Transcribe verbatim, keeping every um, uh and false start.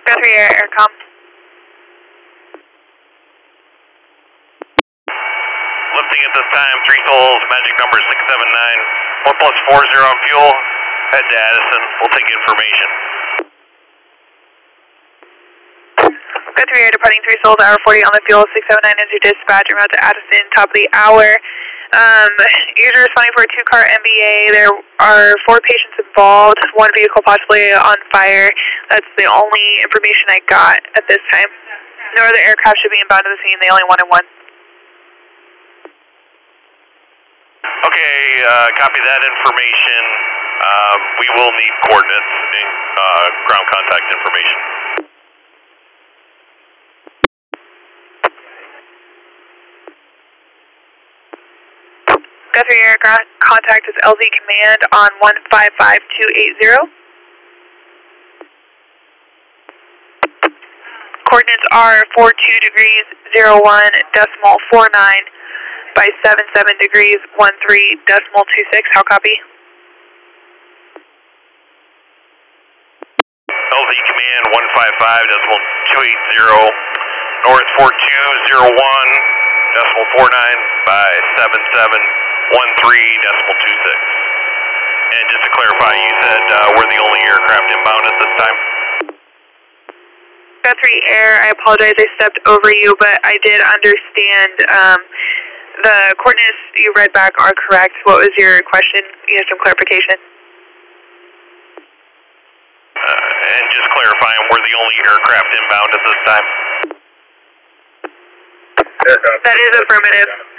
three Air, Aircom. Lifting at this time, three souls, magic number six seven nine, one plus four zero on fuel, head to Addison, we'll take information. three Air departing three souls, hour forty on the fuel, six seven nine is your dispatch, en route to Addison, top of the hour. Um, you're responding for a two-car M B A. There are four patients involved, one vehicle possibly on fire. That's the only information I got at this time. No other aircraft should be inbound to the scene, they only wanted one. Okay, uh, copy that information. Um, we will need coordinates and uh, ground contact information. Guthrie Air, ground contact is L Z Command on one five five two eight zero. Coordinates are four two degrees zero one decimal four nine by seven seven degrees one three decimal two six. How copy? L Z Command one five five decimal two eight zero, north four two zero one decimal four nine by seven seven one three decimal two six. And just to clarify, you said uh, we're the only aircraft inbound at this time? Guthrie Air, I apologize, I stepped over you, but I did understand um, the coordinates you read back are correct. What was your question? You have some clarification? Uh, and just clarifying, we're the only aircraft inbound at this time? That is affirmative.